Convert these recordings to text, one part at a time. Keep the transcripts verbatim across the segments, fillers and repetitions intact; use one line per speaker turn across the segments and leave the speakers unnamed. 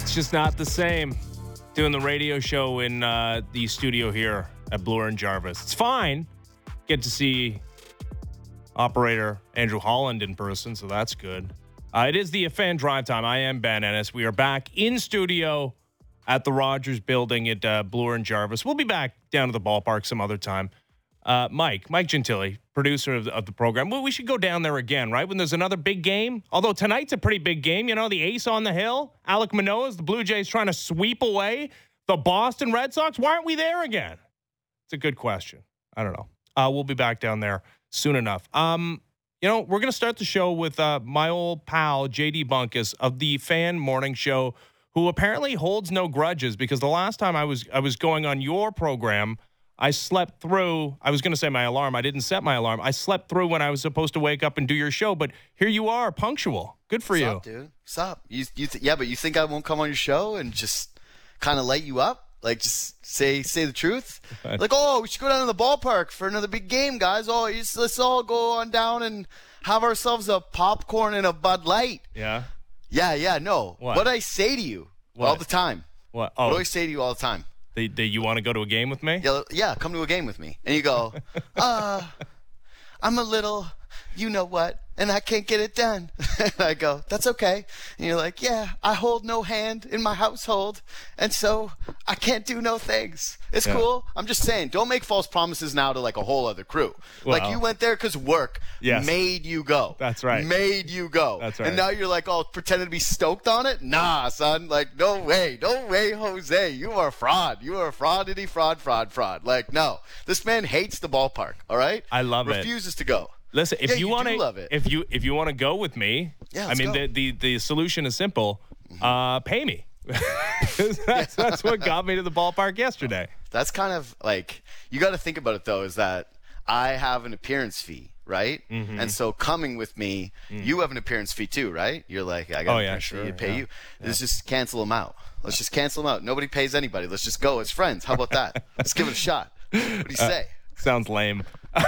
It's just not the same doing the radio show in uh, the studio here at Bloor and Jarvis. It's fine. Get to see operator Andrew Holland in person, so that's good. Uh, it is the Fan Drive Time. I am Ben Ennis. We are back in studio at the Rogers Building at uh, Bloor and Jarvis. We'll be back down to the ballpark some other time. Uh, Mike, Mike Gentili, producer of the, of the program. Well, we should go down there again, right? When there's another big game. Although tonight's a pretty big game. You know, the ace on the hill, Alek Manoah's, the Blue Jays trying to sweep away the Boston Red Sox. Why aren't we there again? It's a good question. I don't know. Uh, we'll be back down there soon enough. Um, you know, we're going to start the show with uh, my old pal, J D Bunkus of the Fan Morning Show, who apparently holds no grudges because the last time I was I was going on your program, I slept through. I was going to say my alarm. I didn't set my alarm. I slept through when I was supposed to wake up and do your show. But here you are, punctual. Good for
What's
you.
up, dude? What's up? You, you th- yeah, but you think I won't come on your show and just kind of light you up? Like, just say say the truth? Like, oh, we should go down to the ballpark for another big game, guys. Oh, just, let's all go on down and have ourselves a popcorn and a Bud Light.
Yeah?
Yeah, yeah, no.
What?
What do I say to you
What?
all the time?
What?
What
Oh,
do I say to you all the time?
do, do you want to go to a game with me?
Yeah, yeah, come to a game with me. And you go, uh, I'm a little, you know what, and I can't get it done. And I go, that's okay. And you're like, yeah, I hold no hand in my household, and so I can't do no things. It's
Yeah.
cool. I'm just saying, don't make false promises now to like a whole other crew. like
Well,
you went there because work
yes.
made you go.
That's right.
Made you go.
That's right.
And now you're like, oh, pretending to be stoked on it? Nah, son. Like, no way. No way, Jose. You are a fraud. You are a fraudity, fraud, fraud, fraud. Like, no. This man hates the ballpark, all right?
I love it.
Refuses to go.
Listen, if
Yeah,
you
you
want
do
to,
love it.
if you if you want to go with me,
Yeah,
I
let's
mean
go.
the, the the solution is simple. Uh, pay me. that's that's what got me to the ballpark yesterday.
That's kind of like, you got to think about it, though, is that I have an appearance fee, right?
Mm-hmm.
And so coming with me, you have an appearance fee too, right? You're like, I got
Mm. Oh,
an
yeah,
appearance
sure,
fee to pay
yeah.
you. Let's just cancel them out. Let's just cancel them out. Nobody pays anybody. Let's just go as friends. How about that? Let's give it a shot. What do you say?
Sounds lame.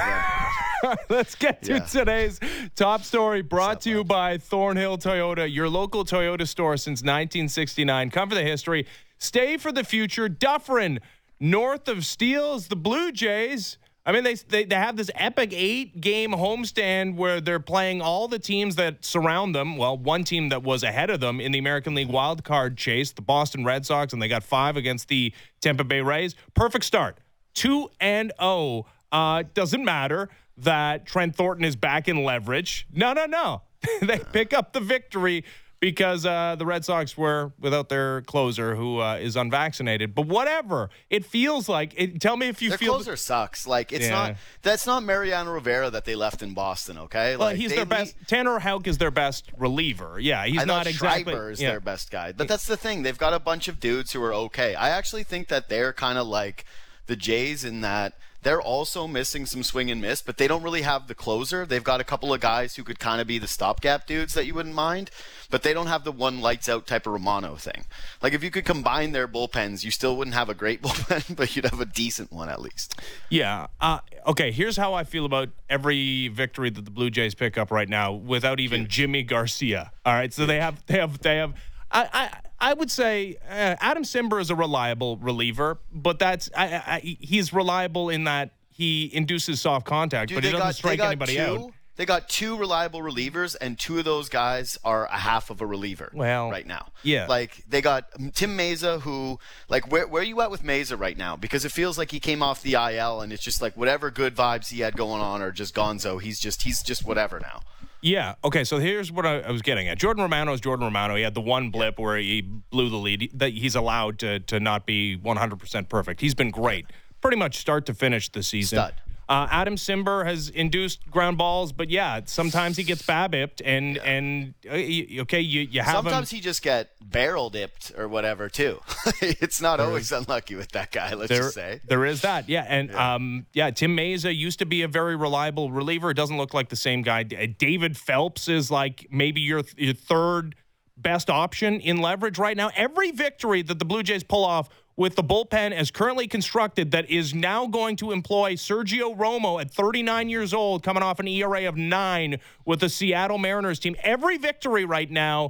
Let's get to
Yeah.
today's top story brought
What's up,
to you
bud?
by Thornhill Toyota, your local Toyota store since nineteen sixty-nine. Come for the history. Stay for the future. Dufferin, north of Steeles, the Blue Jays. I mean, they, they they have this epic eight-game homestand where they're playing all the teams that surround them. Well, one team that was ahead of them in the American League wild card chase, the Boston Red Sox, and they got five against the Tampa Bay Rays. Perfect start. two and oh. Uh, doesn't matter that Trent Thornton is back in leverage. No, no, no. They pick up the victory because uh, the Red Sox were without their closer, who uh, is unvaccinated. But whatever. It feels like it. Tell me if you
Their
feel.
closer sucks. Like, it's
Yeah.
not, that's not Mariano Rivera that they left in Boston, okay?
Well,
Like,
he's
they
their
le-
best. Tanner Houck is their best reliever. Yeah, he's
I
not
know
exactly.
Schreiber is
yeah.
their best guy. But that's the thing. They've got a bunch of dudes who are okay. I actually think that they're kind of like the Jays in that they're also missing some swing and miss, but they don't really have the closer. They've got a couple of guys who could kind of be the stopgap dudes that you wouldn't mind, but they don't have the one lights out type of Romano thing. Like, if you could combine their bullpens, you still wouldn't have a great bullpen, but you'd have a decent one at least.
Yeah. Uh, okay, here's how I feel about every victory that the Blue Jays pick up right now without even Jimmy Garcia. All right, so they have they have they have I I, I would say uh, Adam Simber is a reliable reliever, but that's I, I, he's reliable in that he induces soft contact,
Dude,
but
they
he doesn't
got,
strike
they got
anybody
two,
out.
They got two reliable relievers, and two of those guys are a half of a reliever
Well,
right now.
yeah.
Like, they got Tim Meza, who, like, where, where are you at with Meza right now? Because it feels like he came off the I L, and it's just like whatever good vibes he had going on are just gonzo. He's just, he's just whatever now.
Yeah. Okay. So here's what I, I was getting at. Jordan Romano is Jordan Romano. He had the one blip where he blew the lead. That he's allowed to to not be one hundred percent perfect. He's been great, pretty much start to finish this season.
Stud.
Uh, Adam Simber has induced ground balls, but yeah, sometimes he gets BABIP'd, and
Yeah.
and uh, y- okay, you you have
Sometimes
him.
he just get barrel dipped or whatever too. It's not always unlucky with that guy. Let's
There,
just say.
there is that, yeah, and um, yeah, Tim Meza used to be a very reliable reliever. It doesn't look like the same guy. D- David Phelps is like maybe your your third best option in leverage right now. Every victory that the Blue Jays pull off with the bullpen as currently constructed that is now going to employ Sergio Romo at thirty-nine years old, coming off an E R A of nine with the Seattle Mariners team. Every victory right now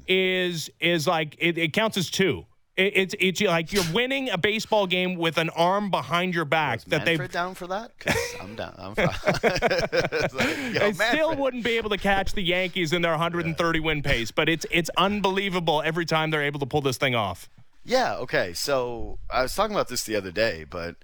is is like it, it counts as two. It, it's it's like you're winning a baseball game with an arm behind your back.
Was
that they
down for that? 'Cause I'm down. I'm it's like, yo,
they still
Manfred.
wouldn't be able to catch the Yankees in their one hundred thirty win pace, but it's it's unbelievable every time they're able to pull this thing off.
Yeah, okay. So I was talking about this the other day, but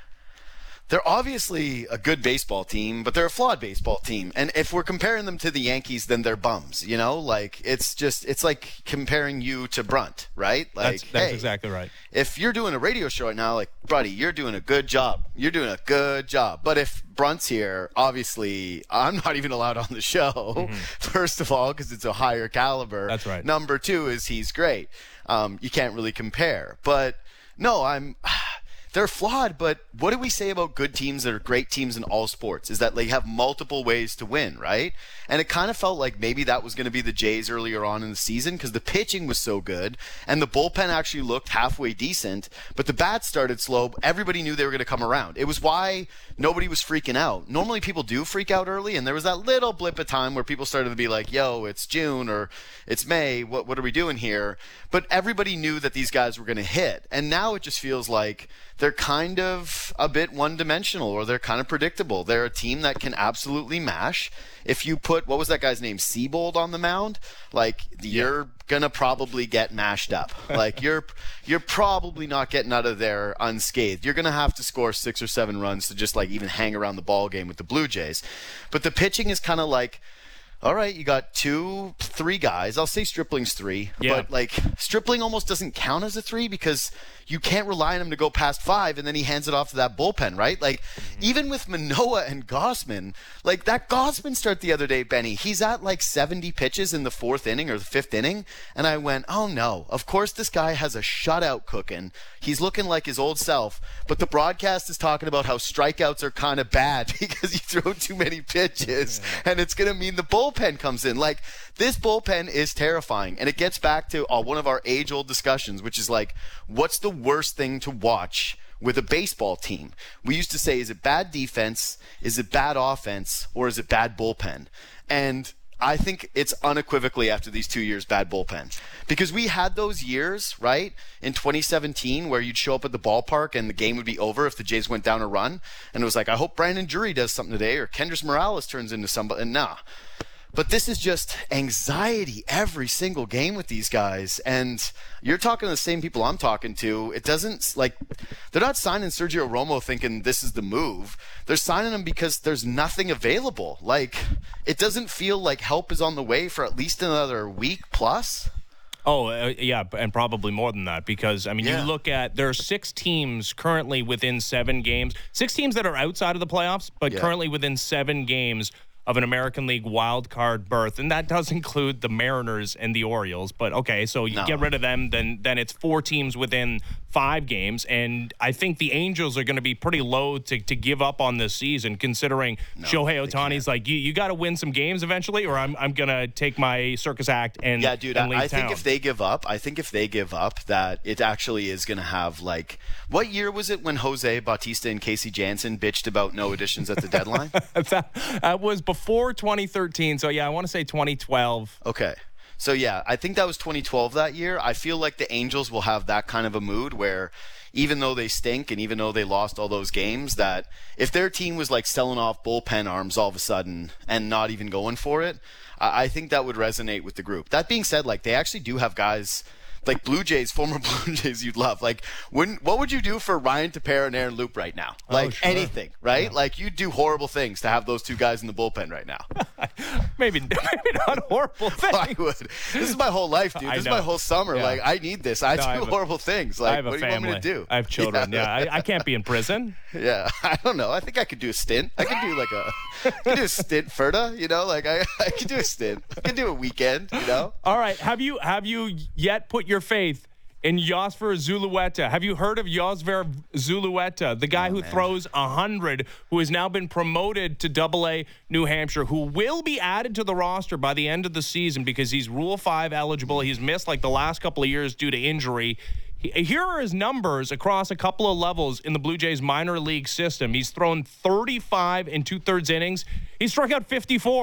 they're obviously a good baseball team, but they're a flawed baseball team. And if we're comparing them to the Yankees, then they're bums, you know? Like, it's just, it's like comparing you to Brunt, right? Like,
That's, that's
hey,
exactly right.
if you're doing a radio show right now, like, buddy, you're doing a good job. You're doing a good job. But if Brunt's here, obviously, I'm not even allowed on the show, mm-hmm. first of all, because it's a higher caliber.
That's right.
Number two is he's great. Um, you can't really compare. But, no, I'm... They're flawed, but what do we say about good teams that are great teams in all sports? Is that they have multiple ways to win, right? And it kind of felt like maybe that was going to be the Jays earlier on in the season because the pitching was so good and the bullpen actually looked halfway decent, but the bats started slow. Everybody knew they were going to come around. It was why nobody was freaking out. Normally people do freak out early, and there was that little blip of time where people started to be like, yo, it's June or it's May. What, what are we doing here? But everybody knew that these guys were going to hit. And now it just feels like they're kind of a bit one-dimensional, or they're kind of predictable. They're a team that can absolutely mash. If you put, what was that guy's name, Seabold on the mound, like you're gonna probably get mashed up. Like you're you're probably not getting out of there unscathed. You're gonna have to score six or seven runs to just like even hang around the ball game with the Blue Jays. But the pitching is kind of like, all right, you got two, three guys. I'll say Stripling's three,
yeah.
but like Stripling almost doesn't count as a three because you can't rely on him to go past five, and then he hands it off to that bullpen, right? Like mm-hmm. even with Manoah and Gossman, like that Gossman start the other day, Benny, he's at like seventy pitches in the fourth inning or the fifth inning, and I went, oh no, of course this guy has a shutout cooking. He's looking like his old self, but the broadcast is talking about how strikeouts are kind of bad because you throw too many pitches, yeah. and it's going to mean the bullpen comes in. Like this bullpen is terrifying, and it gets back to uh, one of our age-old discussions, which is like, what's the worst thing to watch with a baseball team? We used to say, is it bad defense, is it bad offense, or is it bad bullpen? And I think it's unequivocally after these two years bad bullpen, because we had those years, right, in twenty seventeen where you'd show up at the ballpark and the game would be over if the Jays went down a run, and it was like, I hope Brandon Drury does something today, or Kendrys Morales turns into somebody, and nah. But this is just anxiety every single game with these guys. And you're talking to the same people I'm talking to. It doesn't, like, they're not signing Sergio Romo thinking this is the move. They're signing him because there's nothing available. Like, it doesn't feel like help is on the way for at least another week plus.
Oh, uh, yeah, and probably more than that, because, I mean, yeah. you look at, there are six teams currently within seven games, six teams that are outside of the playoffs, but yeah. currently within seven games of an American League wild card berth, and that does include the Mariners and the Orioles. But okay, so you no. get rid of them, then then it's four teams within five games, and I think the Angels are going to be pretty loath to, to give up on this season, considering no, Shohei Ohtani's like, you you got to win some games eventually, or I'm I'm going to take my circus act and
yeah, dude.
and leave
I, I
town.
think if they give up, I think if they give up, that it actually is going to have like, what year was it when Jose Bautista and Casey Janssen bitched about no additions at the deadline?
that, that was before twenty thirteen, so yeah, I want to say twenty twelve.
Okay. So yeah, I think that was twenty twelve that year. I feel like the Angels will have that kind of a mood where even though they stink and even though they lost all those games, that if their team was like selling off bullpen arms all of a sudden and not even going for it, I think that would resonate with the group. That being said, like they actually do have guys like Blue Jays, former Blue Jays you'd love. Like, when, what would you do for Ryan Tepera and Aaron Loup right now? Like, oh, sure. anything, right? Yeah. Like, you'd do horrible things to have those two guys in the bullpen right now.
maybe, maybe not horrible things.
I would. This is my whole life, dude. This is my whole summer. Yeah. Like, I need this. I no, do I horrible a, things. Like,
I have a
what do you
family.
want me to do?
I have children. Yeah, yeah I, I can't be in prison.
Yeah, I don't know. I think I could do a stint. I could do like a, I could do a stint, Ferda. You know, like I, I could do a stint. I could do a weekend. You know.
All right. Have you have you yet put your faith in Yosver Zulueta? Have you heard of Yosver Zulueta, the guy oh, who man. throws one hundred, who has now been promoted to Double A New Hampshire, who will be added to the roster by the end of the season because he's Rule five eligible. He's missed like the last couple of years due to injury. Here are his numbers across a couple of levels in the Blue Jays minor league system. He's thrown thirty-five and two-thirds innings. He struck out fifty-four.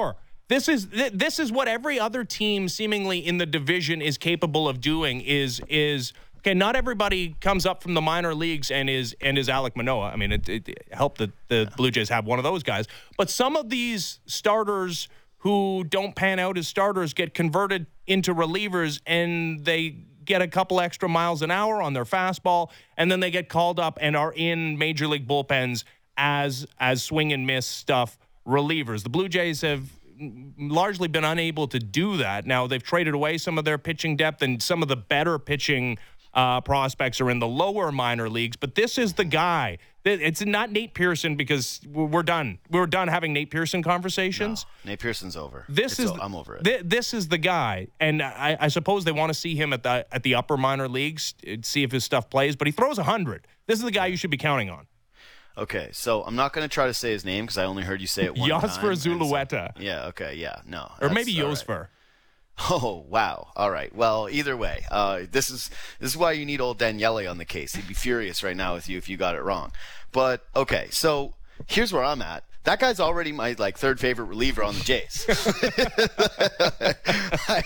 This is th- this is what every other team seemingly in the division is capable of doing. Is is okay? Not everybody comes up from the minor leagues and is and is Alek Manoah. I mean, it, it helped that the Blue Jays have one of those guys. But some of these starters who don't pan out as starters get converted into relievers, and they get a couple extra miles an hour on their fastball, and then they get called up and are in major league bullpens as as swing and miss stuff relievers. The Blue Jays have largely been unable to do that. Now, they've traded away some of their pitching depth, and some of the better pitching uh, prospects are in the lower minor leagues, but this is the guy. It's not Nate Pearson, because we're done. We're done having Nate Pearson conversations.
No, Nate Pearson's over.
This
it's
is
o- I'm over it.
Th- this is the guy, and I, I suppose they want to see him at the at the upper minor leagues, see if his stuff plays, but he throws one hundred. This is the guy you should be counting on.
Okay, so I'm not going to try to say his name because I only heard you say it one time.
Josper Zulueta.
So, yeah, okay, yeah, no.
Or maybe Josper.
Right. Oh, wow. All right. Well, either way, uh, this is this is why you need old Daniele on the case. He'd be furious right now with you if you got it wrong. But, okay, so here's where I'm at. That guy's already my like third favorite reliever on the Jays. I,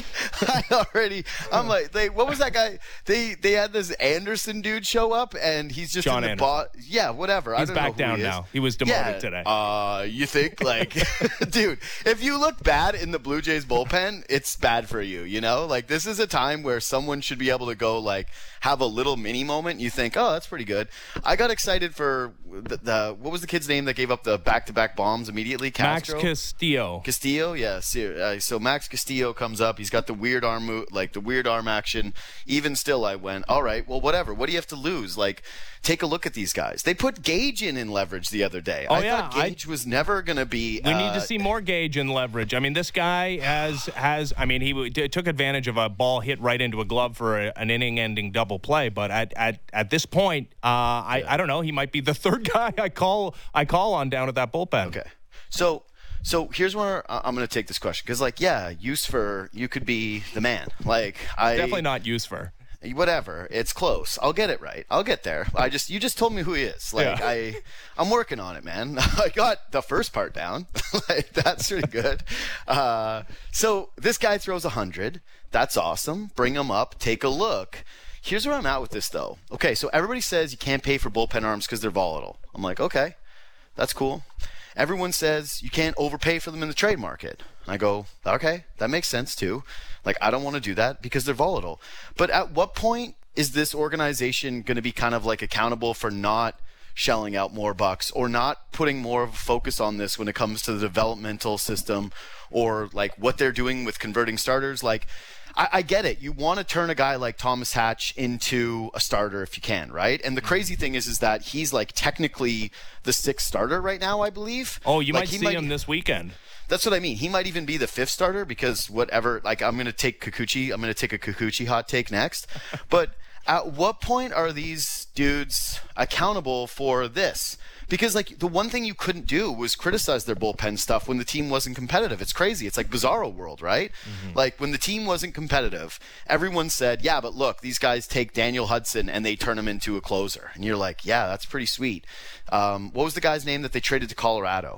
I already, I'm like, they, what was that guy? They they had this Anderson dude show up, and he's just
John
in the
Anderson.
bot. Yeah, whatever.
He's
I don't
back
know who
down
he is.
now. He was demoted
yeah,
today.
Uh, you think like, dude, if you look bad in the Blue Jays bullpen, it's bad for you. You know, like this is a time where someone should be able to go like have a little mini moment. You think, oh, that's pretty good. I got excited for the, the what was the kid's name that gave up the back-to-back bombs immediately? Castro?
Max Castillo.
Castillo, yeah. So, uh, so Max Castillo comes up. He's got the weird arm, mo- like the weird arm action. Even still, I went, all right, well, whatever. What do you have to lose? Like, take a look at these guys. They put Gage in in leverage the other day.
Oh,
I
yeah,
thought Gage
I,
was never going to be.
We
uh,
need to see more Gage in leverage. I mean, this guy has has. I mean, he w- t- took advantage of a ball hit right into a glove for a, an inning-ending double play. But at at, at this point, uh, I
yeah.
I don't know. He might be the third guy I call I call on down at that bullpen.
Okay, so. So here's where I'm going to take this question because, like, yeah, use for you could be the man. Like, I
Definitely not use for.
Whatever, it's close. I'll get it right. I'll get there. I just you just told me who he is. Like
Yeah.
I, I'm working on it, man. I got the first part down. Like that's pretty good. Uh, so this guy throws a hundred. That's awesome. Bring him up. Take a look. Here's where I'm at with this, though. Okay, so everybody says you can't pay for bullpen arms because they're volatile. I'm like, okay, that's cool. Everyone says you can't overpay for them in the trade market. I go, okay, that makes sense too. Like, I don't want to do that because they're volatile. But at what point is this organization going to be kind of like accountable for not shelling out more bucks or not putting more of a focus on this when it comes to the developmental system or like what they're doing with converting starters? Like, I, I get it. You want to turn a guy like Thomas Hatch into a starter if you can, right? And the crazy thing is, is that he's like technically the sixth starter right now, I believe.
Oh, you
like,
might
he
see him this weekend.
That's what I mean. He might even be the fifth starter because whatever, like I'm going to take Kikuchi. I'm going to take a Kikuchi hot take next. But at what point are these dudes accountable for this? Because like the one thing you couldn't do was criticize their bullpen stuff when the team wasn't competitive. It's crazy. It's like Bizarro world, right? Mm-hmm. Like when the team wasn't competitive, everyone said, yeah, but look, these guys take Daniel Hudson and they turn him into a closer. And you're like, yeah, that's pretty sweet. Um, what was the guy's name that they traded to Colorado?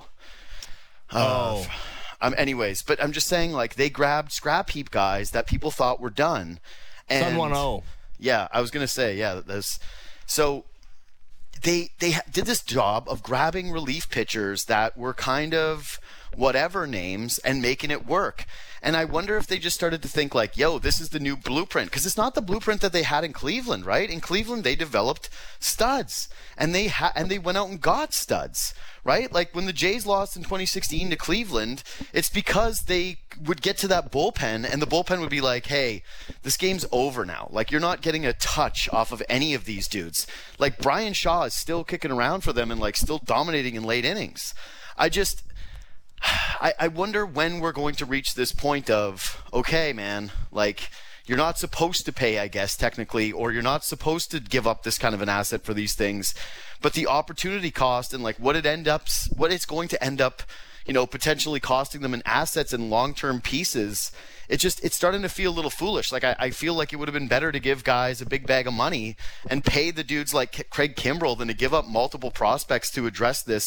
Oh.
Uh, um, anyways, but I'm just saying, like, they grabbed scrap heap guys that people thought were done. And,
Sun one oh.
Yeah, I was going to say, yeah. That's, so they they did this job of grabbing relief pitchers that were kind of whatever names and making it work. And I wonder if they just started to think like, yo, this is the new blueprint. Because it's not the blueprint that they had in Cleveland, right? In Cleveland, they developed studs. And they ha- and they went out and got studs, right? Like when the Jays lost in twenty sixteen to Cleveland, it's because they would get to that bullpen and the bullpen would be like, hey, this game's over now. Like you're not getting a touch off of any of these dudes. Like Brian Shaw is still kicking around for them and like still dominating in late innings. I just... I, I wonder when we're going to reach this point of, okay, man, like you're not supposed to pay, I guess, technically, or you're not supposed to give up this kind of an asset for these things, but the opportunity cost and like what it end up, what it's going to end up, you know, potentially costing them in assets and long-term pieces. It just, it's starting to feel a little foolish. Like I, I feel like it would have been better to give guys a big bag of money and pay the dudes like Craig Kimbrell than to give up multiple prospects to address this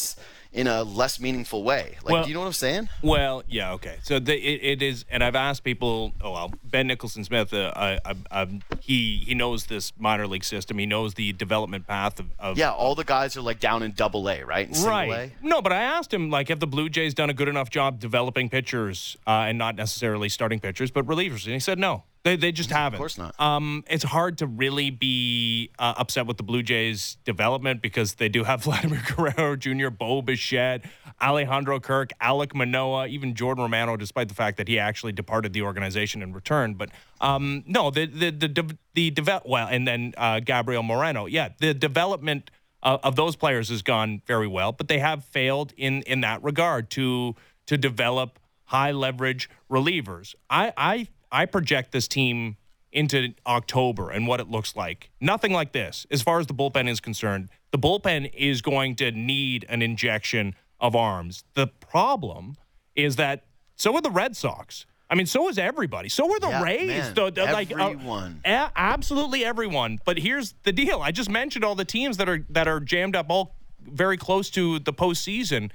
in a less meaningful way. Like,
well,
do you know what I'm saying?
Well, yeah, okay. So the, it, it is, and I've asked people. Oh well, Ben Nicholson-Smith, uh, I, I, I, he he knows this minor league system. He knows the development path of. of
yeah, all the guys are like down in Double A, right? In
right.
A.
No, but I asked him like, have the Blue Jays done a good enough job developing pitchers uh, and not necessarily starting pitchers, but relievers? And he said no. They they just haven't.
Of course not.
Um, it's hard to really be uh, upset with the Blue Jays' development because they do have Vladimir Guerrero Junior, Bo Bichette, Alejandro Kirk, Alek Manoah, even Jordan Romano, despite the fact that he actually departed the organization and returned. But um, no, the the the the, the develop well, and then uh, Gabriel Moreno. Yeah, the development uh, of those players has gone very well, but they have failed in in that regard to to develop high leverage relievers. I I. I project this team into October and what it looks like. Nothing like this. As far as the bullpen is concerned, the bullpen is going to need an injection of arms. The problem is that so are the Red Sox. I mean, so is everybody. So are the
yeah,
Rays.
Man,
the, the,
everyone.
Like, uh, a- absolutely everyone. But here's the deal. I just mentioned all the teams that are that are jammed up all very close to the postseason.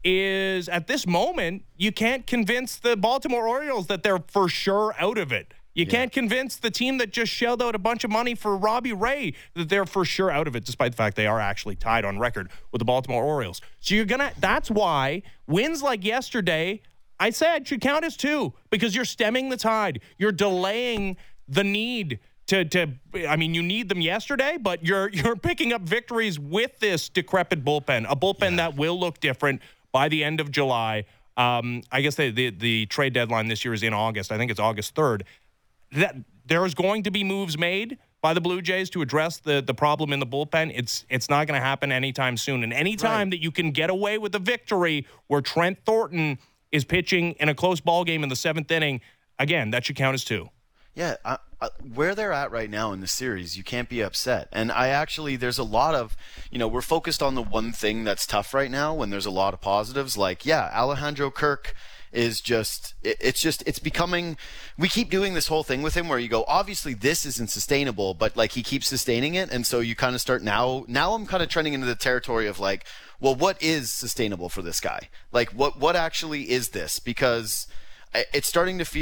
Is at this moment, you can't convince the Baltimore Orioles that they're for sure out of it. You yeah. can't convince the team that just shelled out a bunch of money for Robbie Ray that they're for sure out of it, despite the fact they are actually tied on record with the Baltimore Orioles. So you're going to, that's why wins like yesterday, I said should count as two, because you're stemming the tide. You're delaying the need to, to, I mean, you need them yesterday, but you're, you're picking up victories with this decrepit bullpen, a bullpen yeah. that will look different by the end of July. Um, I guess the, the the trade deadline this year is in August. I think it's August third. That there is going to be moves made by the Blue Jays to address the the problem in the bullpen. It's it's not going to happen anytime soon. And anytime right. that you can get away with a victory where Trent Thornton is pitching in a close ball game in the seventh inning, again, that should count as two.
Yeah, I, I, where they're at right now in the series, you can't be upset. And I actually, there's a lot of, you know, we're focused on the one thing that's tough right now when there's a lot of positives. Like, yeah, Alejandro Kirk is just, it, it's just, it's becoming, we keep doing this whole thing with him where you go, obviously this isn't sustainable, but like he keeps sustaining it. And so you kind of start now, now I'm kind of trending into the territory of like, well, what is sustainable for this guy? Like, what, what actually is this? Because it's starting to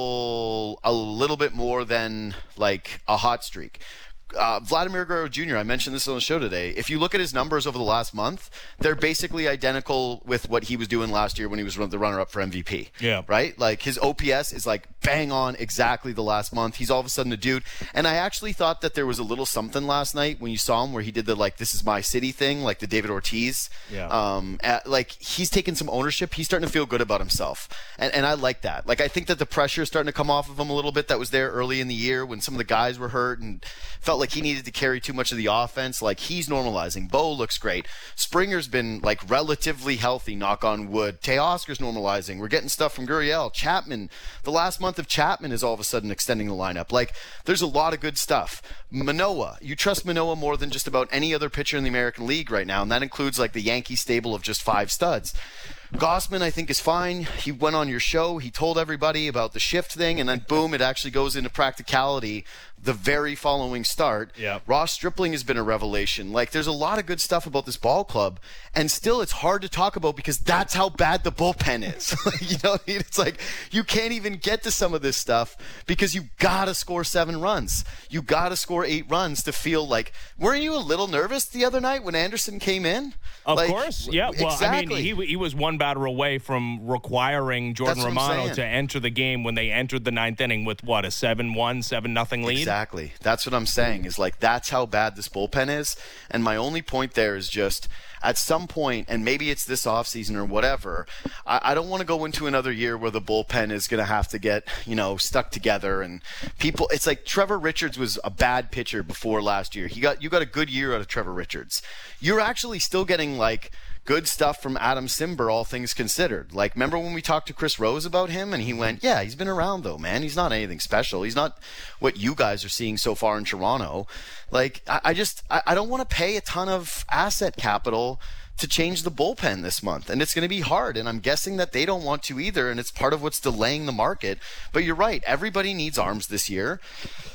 feel a little bit more than like a hot streak. Uh, Vladimir Guerrero Junior, I mentioned this on the show today. If you look at his numbers over the last month, they're basically identical with what he was doing last year when he was the runner-up for M V P.
Yeah.
Right? Like, his O P S is like bang on exactly the last month. He's all of a sudden a dude. And I actually thought that there was a little something last night when you saw him where he did the, like, this is my city thing, like the David Ortiz.
Yeah.
Um, at, like, he's taking some ownership. He's starting to feel good about himself. And, and I like that. Like, I think that the pressure is starting to come off of him a little bit that was there early in the year when some of the guys were hurt and felt like he needed to carry too much of the offense. Like, he's normalizing. Bo looks great. Springer's been like relatively healthy, knock on wood. Teoscar's normalizing. We're getting stuff from Gurriel. Chapman, the last month of Chapman is all of a sudden extending the lineup. Like, there's a lot of good stuff. Manoah, you trust Manoah more than just about any other pitcher in the American League right now, and that includes like the Yankee stable of just five studs. Gausman, I think, is fine. He went on your show. He told everybody about the shift thing, and then boom, it actually goes into practicality the very following start.
Yep.
Ross Stripling has been a revelation. Like, there's a lot of good stuff about this ball club, and still it's hard to talk about because that's how bad the bullpen is. You know what I mean? It's like you can't even get to some of this stuff because you gotta score seven runs. You gotta score eight runs to feel like. Weren't you a little nervous the other night when Anderson came in?
Of
like,
course, yeah. Well,
exactly.
I mean, he he was one batter away from requiring Jordan Romano to enter the game when they entered the ninth inning with what, a seven one, seven nothing lead.
Exactly. That's what I'm saying. Is like that's how bad this bullpen is. And my only point there is just at some point, and maybe it's this offseason or whatever, I, I don't want to go into another year where the bullpen is going to have to get, you know, stuck together. And people, it's like Trevor Richards was a bad pitcher before last year. He got you got a good year out of Trevor Richards. You're actually still getting like good stuff from Adam Simber, all things considered. Like, remember when we talked to Chris Rose about him and he went, yeah, he's been around though, man. He's not anything special. He's not what you guys are seeing so far in Toronto. Like, I, I just, I, I don't want to pay a ton of asset capital to change the bullpen this month. And it's going to be hard. And I'm guessing that they don't want to either. And it's part of what's delaying the market. But you're right. Everybody needs arms this year.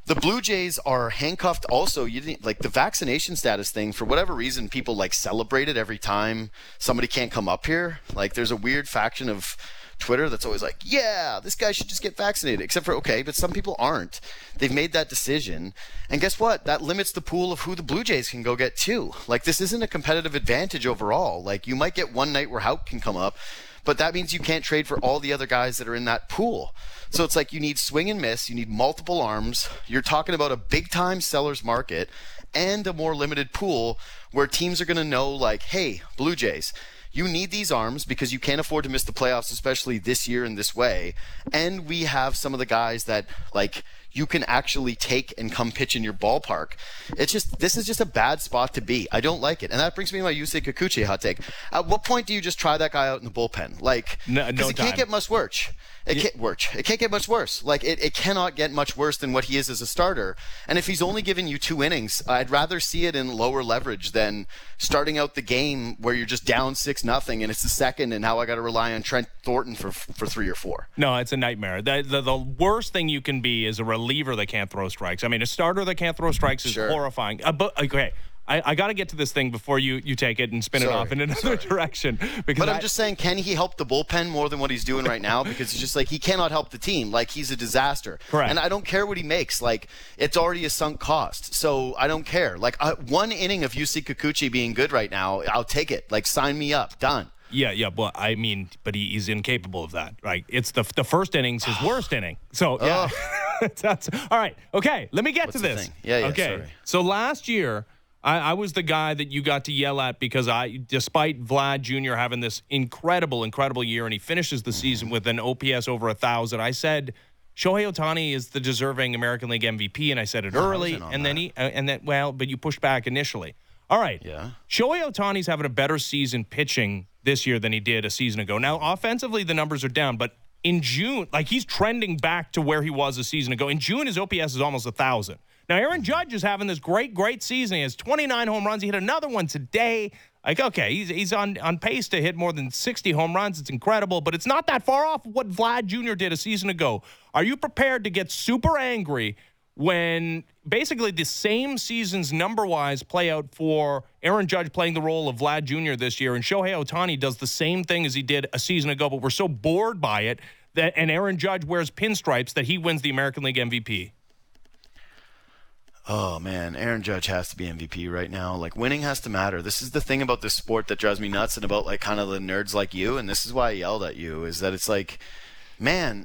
the Blue Jays are handcuffed also. You didn't like the vaccination status thing. For whatever reason, people like celebrate it every time somebody can't come up here. Like there's a weird faction of Twitter that's always like, yeah, this guy should just get vaccinated. Except for, okay, but some people aren't. They've made that decision. And guess what? That limits the pool of who the Blue Jays can go get too. Like this isn't a competitive advantage overall. Like you might get one night where Houck can come up, but that means you can't trade for all the other guys that are in that pool. So it's like you need swing and miss. You need multiple arms. You're talking about a big-time seller's market and a more limited pool where teams are going to know, like, hey, Blue Jays, you need these arms because you can't afford to miss the playoffs, especially this year in this way. And we have some of the guys that, like, you can actually take and come pitch in your ballpark. It's just, this is just a bad spot to be. I don't like it. And that brings me to my Yusei Kikuchi hot take. At what point do you just try that guy out in the bullpen? Like,
no,
because
no
it can't
time.
get much worse. It can't worse. It can't get much worse. Like, it, it cannot get much worse than what he is as a starter. And if he's only giving you two innings, I'd rather see it in lower leverage than starting out the game where you're just down six nothing and it's the second and now I got to rely on Trent Thornton for for three or four.
No, it's a nightmare. The, the the worst thing you can be is a reliever that can't throw strikes. I mean, a starter that can't throw strikes is
Sure.
horrifying. Uh, but okay, I, I got to get to this thing before you, you take it and spin
Sorry.
it off in another
Sorry.
direction. Because
But I'm
I-
just saying, can he help the bullpen more than what he's doing right now? Because it's just like he cannot help the team. Like he's a disaster.
Correct.
And I don't care what he makes. Like it's already a sunk cost. So I don't care. Like uh, one inning of Yusei Kikuchi being good right now, I'll take it. Like sign me up. Done.
Yeah, yeah, but I mean, but he, he's incapable of that. Right? It's the the first inning's his worst inning. So yeah, that's all right. Okay, let me get
What's
to
the
this.
thing? Yeah, yeah,
Okay,
sorry.
so last year, I, I was the guy that you got to yell at because I, despite Vlad Junior having this incredible, incredible year, and he finishes the season with an O P S over a thousand. I said Shohei Ohtani is the deserving American League M V P, and I said it
I
early,
wasn't on
and then
that.
he, uh, and then well, but you pushed back initially. All right.
Yeah.
Shohei Ohtani's having a better season pitching this year than he did a season ago. Now, offensively, the numbers are down, but in June, like he's trending back to where he was a season ago. In June, his O P S is almost one thousand. Now, Aaron Judge is having this great, great season. He has twenty-nine home runs. He hit another one today. Like, okay, he's he's on, on pace to hit more than sixty home runs. It's incredible, but it's not that far off of what Vlad Junior did a season ago. Are you prepared to get super angry when basically the same seasons number-wise play out for Aaron Judge playing the role of Vlad Junior this year, and Shohei Ohtani does the same thing as he did a season ago, but we're so bored by it, that and Aaron Judge wears pinstripes that he wins the American League M V P?
Oh, man, Aaron Judge has to be M V P right now. Like, winning has to matter. This is the thing about this sport that drives me nuts and about, like, kind of the nerds like you, and this is why I yelled at you, is that it's like, man,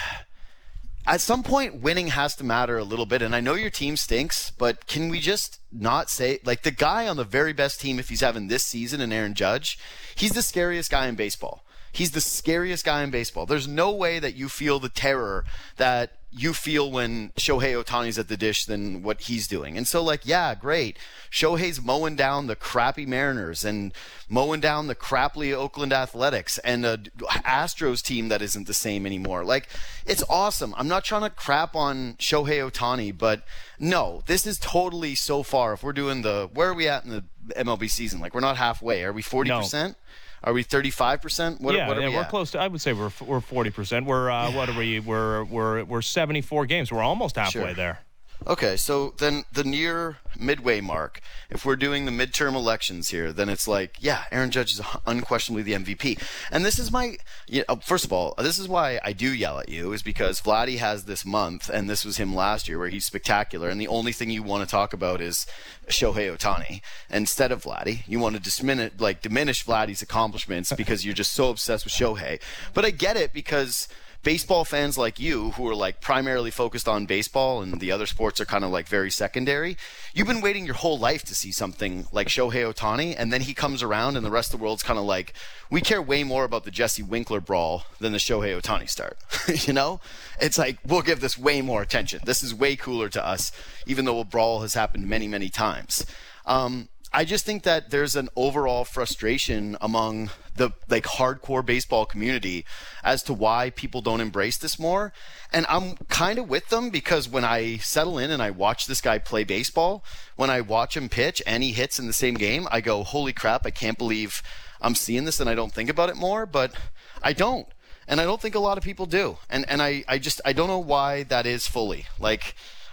at some point, winning has to matter a little bit. And I know your team stinks, but can we just not say, like, the guy on the very best team, if he's having this season in Aaron Judge, he's the scariest guy in baseball. He's the scariest guy in baseball. There's no way that you feel the terror that you feel when Shohei Ohtani's at the dish than what he's doing. And so, like, yeah, great. Shohei's mowing down the crappy Mariners and mowing down the crappy Oakland Athletics and a Astros team that isn't the same anymore. Like, it's awesome. I'm not trying to crap on Shohei Ohtani, but no, this is totally so far. If we're doing the, where are we at in the M L B season? Like, we're not halfway. Are we forty percent? No. Are we thirty-five percent? What,
yeah,
what are
yeah
we
we're
at?
close to. I would say we're we're forty percent. We're uh, what are we? We're we're we're seventy-four games. We're almost halfway
Sure.
there.
Okay, so then the near midway mark, if we're doing the midterm elections here, then it's like, yeah, Aaron Judge is unquestionably the M V P. And this is my, you know, first of all, this is why I do yell at you, is because Vladdy has this month, and this was him last year, where he's spectacular, and the only thing you want to talk about is Shohei Ohtani instead of Vladdy. You want to diminish, like, diminish Vladdy's accomplishments because you're just so obsessed with Shohei. But I get it, because baseball fans like you, who are like primarily focused on baseball and the other sports are kind of like very secondary, you've been waiting your whole life to see something like Shohei Ohtani, and then he comes around and the rest of the world's kind of like, we care way more about the Jesse Winkler brawl than the Shohei Ohtani start. You know? It's like, we'll give this way more attention. This is way cooler to us, even though a brawl has happened many, many times. Um, I just think that there's an overall frustration among the like hardcore baseball community as to why people don't embrace this more. And I'm kind of with them, because when I settle in and I watch this guy play baseball, when I watch him pitch and he hits in the same game, I go, holy crap, I can't believe I'm seeing this, and I don't think about it more, but I don't. And I don't think a lot of people do. And and I, I just, I don't know why that is fully. Like,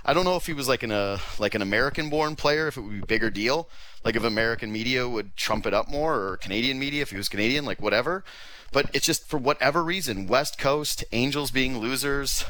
I don't know if he was like an a like an American-born player, if it would be a bigger deal. Like if American media would trump it up more, or Canadian media if he was Canadian, like whatever. But it's just for whatever reason, West Coast, Angels being losers,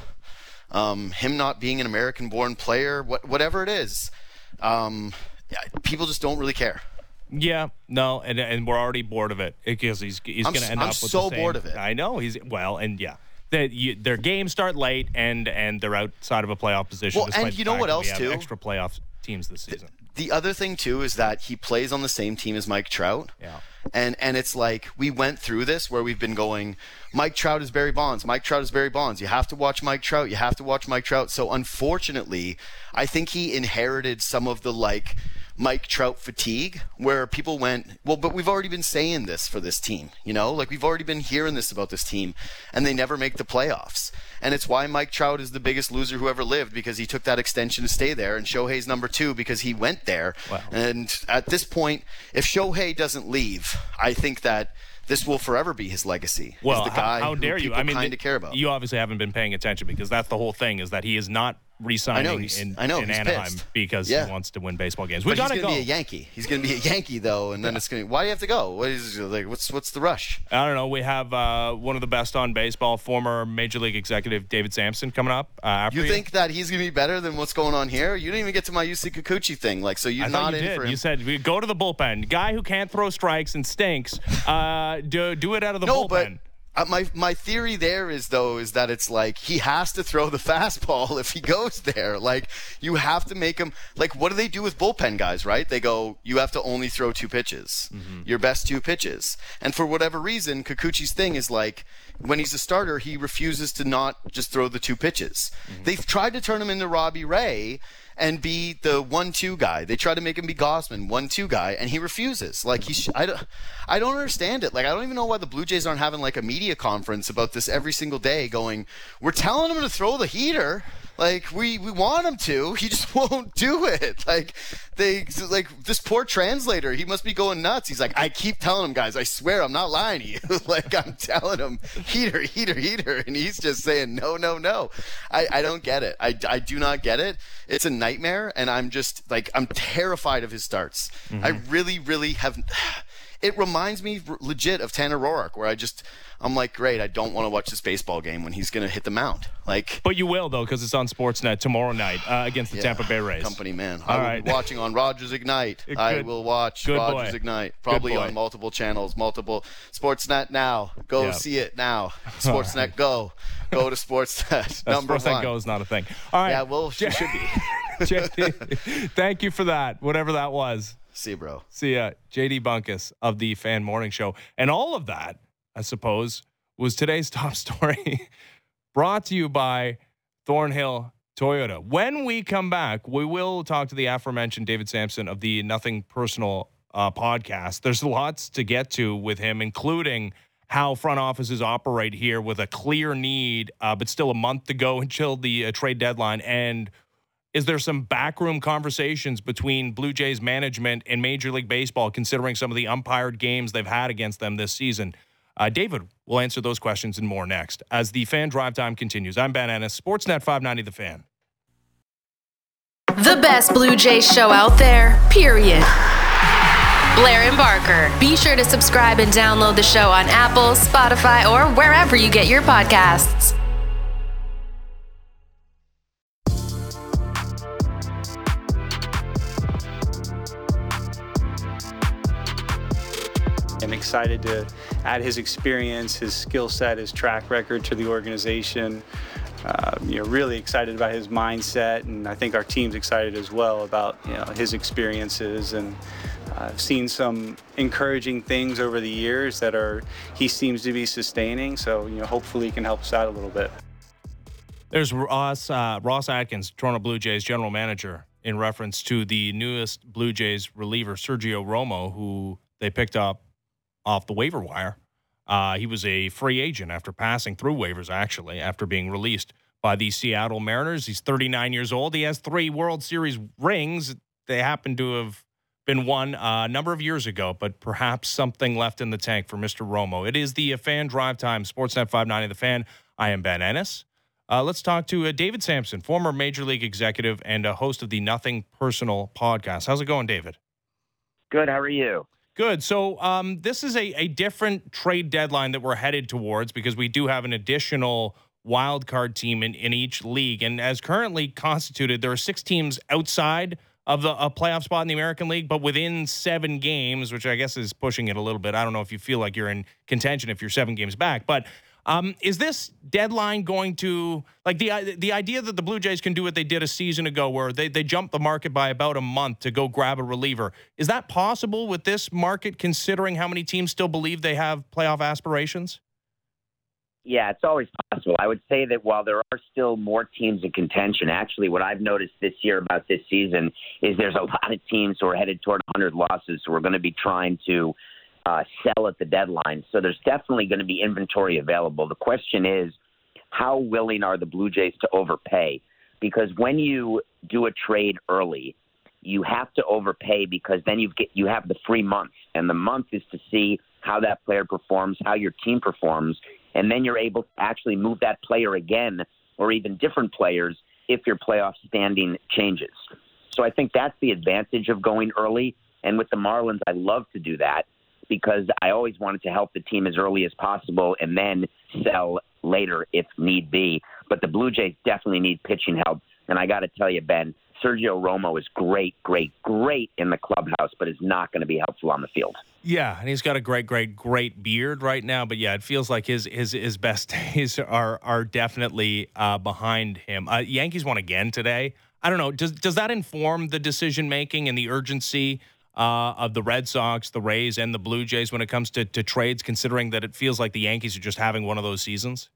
um, him not being an American-born player, what whatever it is, um, yeah, people just don't really care.
Yeah, no, and and we're already bored of it because he's he's going to end
I'm
up with
so
the same.
bored of it.
I know he's well, and yeah. That you, their games start late, and and they're outside of a playoff position.
Well, and you know what else too?
Extra playoff teams this season.
The, the other thing too is that he plays on the same team as Mike Trout.
Yeah.
And and it's like we went through this where we've been going, Mike Trout is Barry Bonds. Mike Trout is Barry Bonds. You have to watch Mike Trout. You have to watch Mike Trout. So unfortunately, I think he inherited some of the like Mike Trout fatigue where people went, well, but we've already been saying this for this team, you know, like we've already been hearing this about this team, and they never make the playoffs. And it's why Mike Trout is the biggest loser who ever lived, because he took that extension to stay there, and Shohei's number two because he went there.
Wow.
And at this point, if Shohei doesn't leave, I think that this will forever be his legacy.
Well,
the guy
how, how
who
dare you?
people
I mean,
kind of care about.
You obviously haven't been paying attention, because that's the whole thing, is that he is not re-signing
I know, he's-
in,
I know,
in
he's
Anaheim
pissed.
because
Yeah.
he wants to win baseball games. We
But he's
gotta
going to
go.
be a Yankee. He's going to be a Yankee, though, and then it's going to. Why do you have to go? What is like? What's what's the rush?
I don't know. We have uh, one of the best on baseball, former Major League executive David Sampson, coming up. Uh, after
You think that he's going to be better than what's going on here? You didn't even get to my Yusei Kikuchi thing. Like, so you're
I
not
thought you
in
did.
for him.
You said we go to the bullpen. Guy who can't throw strikes and stinks. Uh, do do it out of the
no,
bullpen.
but uh, my my theory there is though is that it's like he has to throw the fastball if he goes there. Like you have to make him. Like what do they do with bullpen guys? Right? They go, you have to only throw two pitches, mm-hmm. your best two pitches. And for whatever reason, Kikuchi's thing is like when he's a starter, he refuses to not just throw the two pitches. Mm-hmm. They've tried to turn him into Robbie Ray and be the one two guy. They try to make him be Gossman, one two guy, and he refuses. Like he, sh- I don't, I don't understand it. Like I don't even know why the Blue Jays aren't having like a media conference about this every single day. Going, we're telling him to throw the heater. Like we, we want him to. He just won't do it. Like they like this poor translator. He must be going nuts. He's like, I keep telling him, guys. I swear, I'm not lying to you. Like I'm telling him, heater, heater, heater, and he's just saying no, no, no. I, I don't get it. I, I do not get it. It's a nightmare, and I'm just like I'm terrified of his starts. Mm-hmm. I really, really have. It reminds me legit of Tanner Roark, where I just I'm like, great, I don't want to watch this baseball game when he's going to hit the mound. Like,
but you will though, because it's on Sportsnet tomorrow night uh, against the
yeah,
Tampa Bay Rays.
Company man,
All
I will
right.
be watching on Rogers Ignite.
Good,
I will watch
good
Rogers
boy.
Ignite, probably on multiple channels, multiple Sportsnet now. Go
yeah.
see it now. Sportsnet right. Go, go to Sportsnet. Number
Sportsnet
one.
Go is not a thing. All right.
Yeah, well, it should be.
J D, thank you for that. Whatever that was.
See you, bro.
See ya. J D Bunkus of the Fan Morning Show. And all of that, I suppose, was today's top story brought to you by Thornhill Toyota. When we come back, we will talk to the aforementioned David Sampson of the Nothing Personal uh, podcast. There's lots to get to with him, including how front offices operate here with a clear need, uh, but still a month to go until the uh, trade deadline. And is there some backroom conversations between Blue Jays management and Major League Baseball, considering some of the umpired games they've had against them this season? Uh, David will answer those questions and more next as the Fan Drive Time continues. I'm Ben Ennis, Sportsnet five ninety The Fan.
The best Blue Jays show out there, period. Blair and Barker. Be sure to subscribe and download the show on Apple, Spotify, or wherever you get your podcasts.
I'm excited to add his experience, his skill set, his track record to the organization. Uh, you know, really excited about his mindset, and I think our team's excited as well about you know his experiences. And uh, I've seen some encouraging things over the years that are he seems to be sustaining. So you know, hopefully, he can help us out a little bit.
There's Ross uh, Ross Atkins, Toronto Blue Jays general manager, in reference to the newest Blue Jays reliever Sergio Romo, who they picked up off the waiver wire. Uh, he was a free agent after passing through waivers, actually, after being released by the Seattle Mariners. He's thirty-nine years old. He has three World Series rings. They happen to have been won a number of years ago, but perhaps something left in the tank for Mister Romo. It is the Fan Drive Time, Sportsnet five ninety The Fan. I am Ben Ennis. Uh, let's talk to uh, David Samson, former Major League executive and a host of the Nothing Personal podcast. How's it going, David?
Good. How are you?
Good. So um, this is a, a different trade deadline that we're headed towards because we do have an additional wild card team in, in each league. And as currently constituted, there are six teams outside of the a playoff spot in the American League, but within seven games, which I guess is pushing it a little bit. I don't know if you feel like you're in contention if you're seven games back, but um, is this deadline going to, like the the idea that the Blue Jays can do what they did a season ago where they, they jumped the market by about a month to go grab a reliever, is that possible with this market considering how many teams still believe they have playoff aspirations?
Yeah, it's always possible. I would say that while there are still more teams in contention, actually what I've noticed this year about this season is there's a lot of teams who are headed toward one hundred losses who are going to be trying to uh, sell at the deadline. So there's definitely going to be inventory available. The question is, how willing are the Blue Jays to overpay? Because when you do a trade early, you have to overpay because then you get you have the free month, and the month is to see how that player performs, how your team performs, and then you're able to actually move that player again or even different players if your playoff standing changes. So I think that's the advantage of going early. And with the Marlins, I love to do that because I always wanted to help the team as early as possible and then sell later if need be. But the Blue Jays definitely need pitching help. And I got to tell you, Ben, Sergio Romo is great, great, great in the clubhouse, but is not going to be helpful on the field.
Yeah, and he's got a great, great, great beard right now. But yeah, it feels like his his his best days are are definitely uh, behind him. Uh, Yankees won again today. I don't know. Does does that inform the decision making and the urgency uh, of the Red Sox, the Rays, and the Blue Jays when it comes to, to trades? Considering that it feels like the Yankees are just having one of those seasons.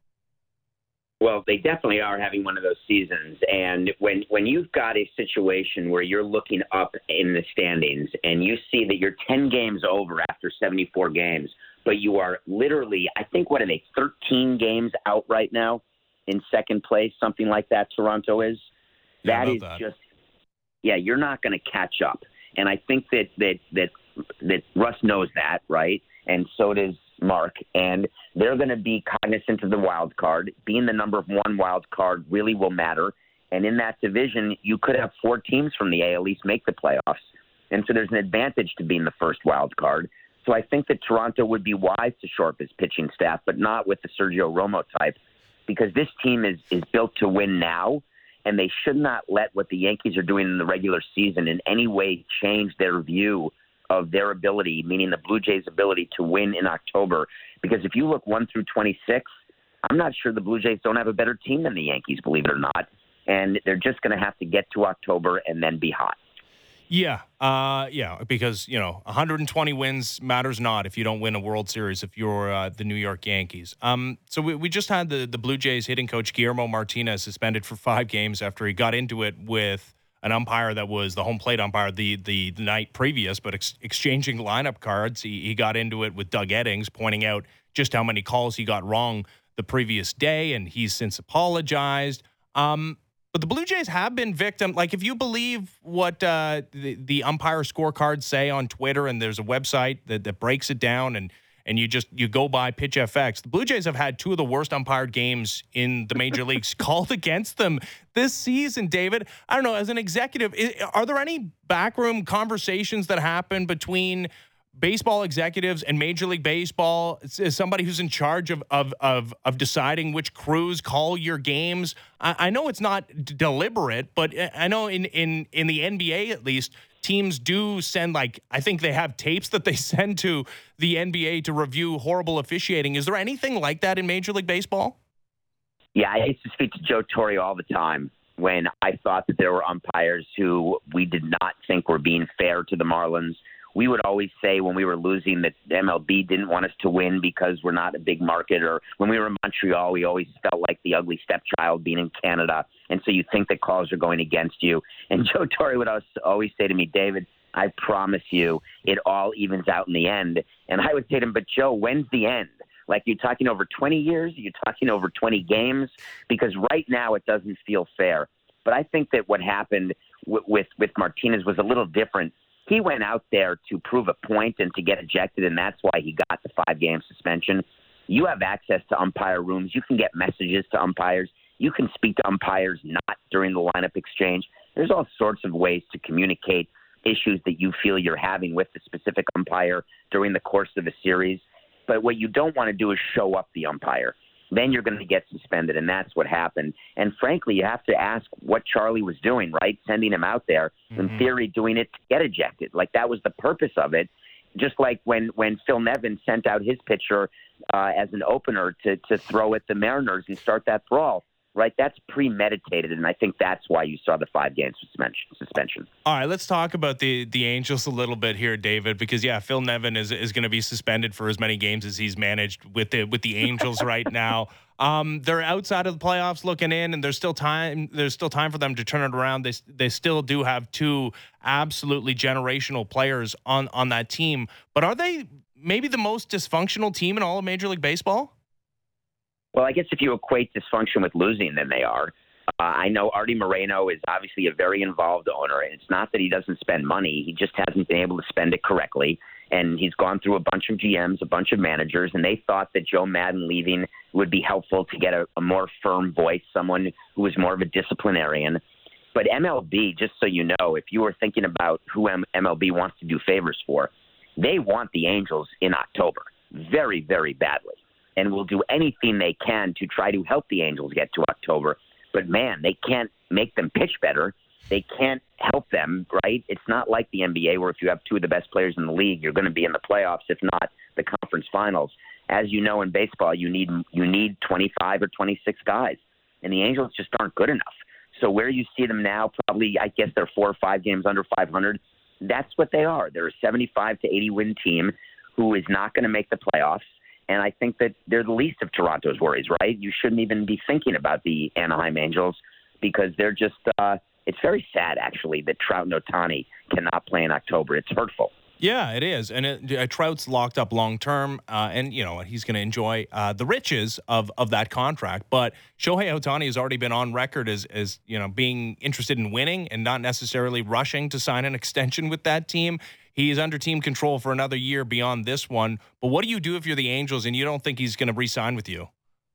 Well, they definitely are having one of those seasons. And when when you've got a situation where you're looking up in the standings and you see that you're ten games over after seventy-four games, but you are literally, I think, what are they, thirteen games out right now in second place, something like that, Toronto is?
Yeah,
that is
that.
just, yeah, you're not going to catch up. And I think that, that, that, that Russ knows that, right? And so does Mark, and they're going to be cognizant of the wild card. Being the number one wild card really will matter. And in that division, you could have four teams from the A L East make the playoffs. And so there's an advantage to being the first wild card. So I think that Toronto would be wise to shore up his pitching staff, but not with the Sergio Romo type, because this team is, is built to win now, and they should not let what the Yankees are doing in the regular season in any way change their view of their ability, meaning the Blue Jays' ability to win in October. Because if you look one through twenty-six, I'm not sure the Blue Jays don't have a better team than the Yankees, believe it or not. And they're just going to have to get to October and then be hot.
Yeah, uh, yeah, because, you know, one hundred twenty wins matters not if you don't win a World Series, if you're uh, the New York Yankees. Um, so we, we just had the, the Blue Jays hitting coach Guillermo Martinez suspended for five games after he got into it with an umpire that was the home plate umpire the the, the night previous, but ex- exchanging lineup cards. He, he got into it with Doug Eddings, pointing out just how many calls he got wrong the previous day, and he's since apologized. Um, but the Blue Jays have been victim. Like, if you believe what uh, the, the umpire scorecards say on Twitter, and there's a website that, that breaks it down, and and you just you go by Pitch F X, the Blue Jays have had two of the worst umpired games in the major leagues called against them this season, David. I don't know, as an executive, are there any backroom conversations that happen between baseball executives and Major League Baseball, as somebody who's in charge of of of, of deciding which crews call your games? I, I know it's not d- deliberate, but I know in, in, in the N B A at least, teams do send, like, I think they have tapes that they send to the N B A to review horrible officiating. Is there anything like that in Major League Baseball?
Yeah, I used to speak to Joe Torre all the time when I thought that there were umpires who we did not think were being fair to the Marlins. We would always say when we were losing that M L B didn't want us to win because we're not a big market, or when we were in Montreal, we always felt like the ugly stepchild being in Canada. And so you think that calls are going against you. And Joe Torre would always say to me, David, I promise you it all evens out in the end. And I would say to him, but Joe, when's the end? Like, you're talking over twenty years? You're talking over twenty games? Because right now it doesn't feel fair. But I think that what happened w- with, with Martinez was a little different. He went out there to prove a point and to get ejected, and that's why he got the five-game suspension. You have access to umpire rooms. You can get messages to umpires. You can speak to umpires not during the lineup exchange. There's all sorts of ways to communicate issues that you feel you're having with the specific umpire during the course of a series. But what you don't want to do is show up the umpire. Then you're going to get suspended, and that's what happened. And frankly, you have to ask what Charlie was doing, right? Sending him out there, mm-hmm. in theory, doing it to get ejected. Like, that was the purpose of it. Just like when, when Phil Nevin sent out his pitcher uh, as an opener to, to throw at the Mariners and start that brawl. Right, that's premeditated, and I think that's why you saw the five-game suspension.
All right, let's talk about the the Angels a little bit here, David, because yeah, Phil Nevin is is going to be suspended for as many games as he's managed with the with the Angels right now. Um, they're outside of the playoffs looking in, and there's still time. There's still time for them to turn it around. They they still do have two absolutely generational players on on that team, but are they maybe the most dysfunctional team in all of Major League Baseball?
Well, I guess if you equate dysfunction with losing, then they are. Uh, I know Artie Moreno is obviously a very involved owner, and it's not that he doesn't spend money. He just hasn't been able to spend it correctly, and he's gone through a bunch of G Ms, a bunch of managers, and they thought that Joe Maddon leaving would be helpful to get a, a more firm voice, someone who was more of a disciplinarian. But M L B, just so you know, if you were thinking about who M- MLB wants to do favors for, they want the Angels in October very, very badly, and will do anything they can to try to help the Angels get to October. But, man, they can't make them pitch better. They can't help them, right? It's not like the N B A where if you have two of the best players in the league, you're going to be in the playoffs, if not the conference finals. As you know, in baseball, you need you need twenty-five or twenty-six guys, and the Angels just aren't good enough. So where you see them now, probably, I guess they're four or five games under five hundred. That's what they are. They're a seventy-five to eighty win team who is not going to make the playoffs. And I think that they're the least of Toronto's worries, right? You shouldn't even be thinking about the Anaheim Angels because they're just uh, – it's very sad, actually, that Trout and Ohtani cannot play in October. It's hurtful.
Yeah, it is. And it, uh, Trout's locked up long-term, uh, and, you know, he's going to enjoy uh, the riches of, of that contract. But Shohei Ohtani has already been on record as, as, you know, being interested in winning and not necessarily rushing to sign an extension with that team. He is under team control for another year beyond this one. But what do you do if you're the Angels and you don't think he's going to re-sign with you?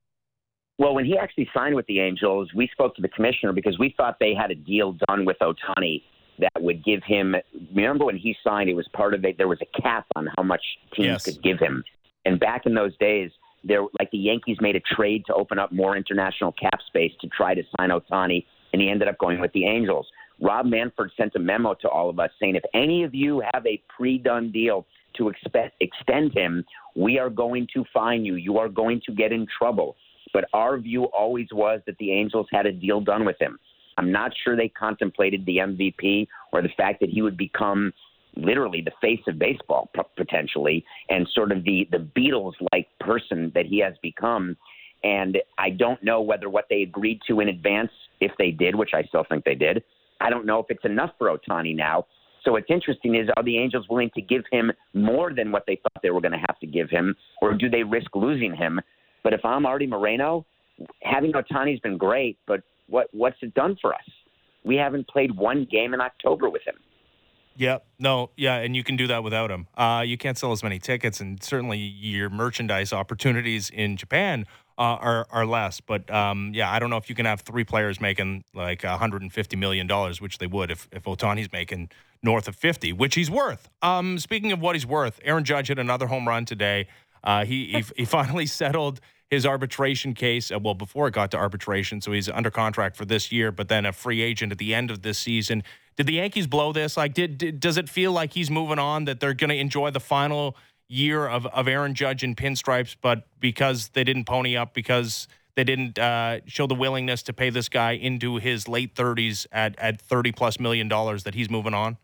Well, when he actually signed with the Angels, we spoke to the commissioner because we thought they had a deal done with Ohtani that would give him – remember when he signed, it was part of it. There was a cap on how much teams
yes.
could give him. And back in those days, there like the Yankees made a trade to open up more international cap space to try to sign Ohtani, and he ended up going with the Angels. Rob Manfred sent a memo to all of us saying, if any of you have a pre-done deal to expect, extend him, we are going to fine you. You are going to get in trouble. But our view always was that the Angels had a deal done with him. I'm not sure they contemplated the M V P or the fact that he would become literally the face of baseball potentially and sort of the, the Beatles-like person that he has become. And I don't know whether what they agreed to in advance, if they did, which I still think they did, I don't know if it's enough for Ohtani now. So what's interesting is, are the Angels willing to give him more than what they thought they were going to have to give him, or do they risk losing him? But if I'm Artie Moreno, having Ohtani's been great, but what what's it done for us? We haven't played one game in October with him.
Yeah, no, yeah, and you can do that without him. Uh, you can't sell as many tickets, and certainly your merchandise opportunities in Japan uh, are are less. But um, yeah, I don't know if you can have three players making like one hundred fifty million dollars, which they would if if Ohtani's making north of fifty, which he's worth. Um, speaking of what he's worth, Aaron Judge hit another home run today. Uh, he, he he finally settled his arbitration case. Uh, well, before it got to arbitration, so he's under contract for this year, but then a free agent at the end of this season. Did the Yankees blow this? Like, did, did does it feel like he's moving on, that they're going to enjoy the final year of, of Aaron Judge in pinstripes, but because they didn't pony up, because they didn't uh, show the willingness to pay this guy into his late thirties at, at thirty plus million dollars, that he's moving on?